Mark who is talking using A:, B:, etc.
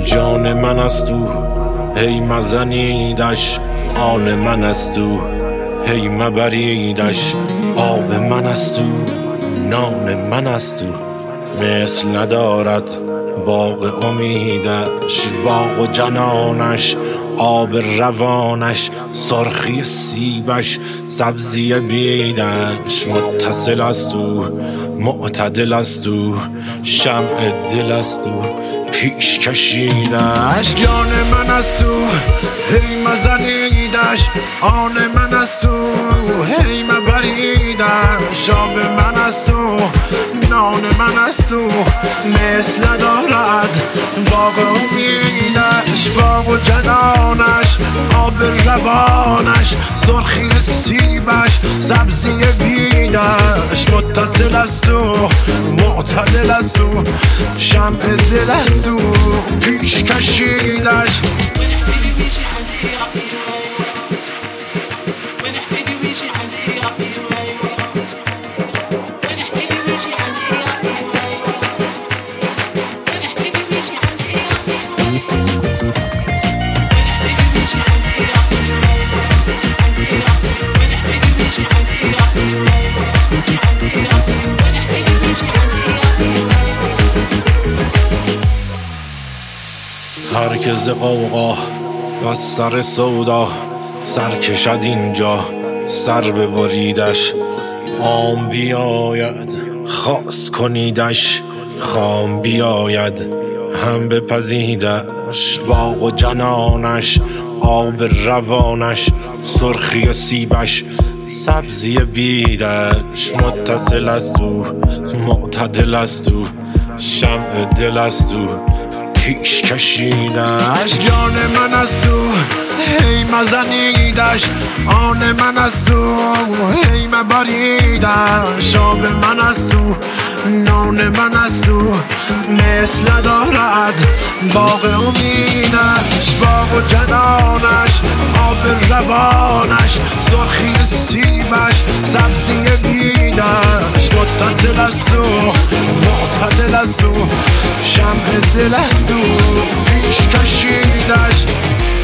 A: جان من است او هی مزنیدش، آن من است او هی مبریدش. آب من است او نان من است او، مثل ندارد باغ امیدش. باغ و جنانش آب روانش، سرخی سیبش سبزی بیدش. متصل است او معتدل است او، شمع دل است او پیش کشیدش. جان من است او هی مزنیدش، آن من است او هی مبریدش. آب من است او نان من است او، مثل ندارد باغ امیدش. باغ و جنانش آب روانش، سرخی سیبش سبزی بیدش. متصل است او معتدل است او، شمع دل است او پیش کشیدش. هرکز قوقا و سر سودا، سر کشد اینجا سر ببریدش. عام بیاید خاص کنیدش، خام بیاید هم بپزیدش. باغ و جنانش آب روانش، سرخی سیبش سبزی بیدش. متصل است او معتدل است او، شمع دل است او پیش کشیدش. جان من است او هی مزنیدش، آن من است او هی مبریدش. آب من است او نان من است او، مثل ندارد باغ امیدش. باغ و جنانش آب روانش، سرخی سیبش سبزی بیدش. متصل است او معتدل است او، شمع دل است او پیش کشیدش.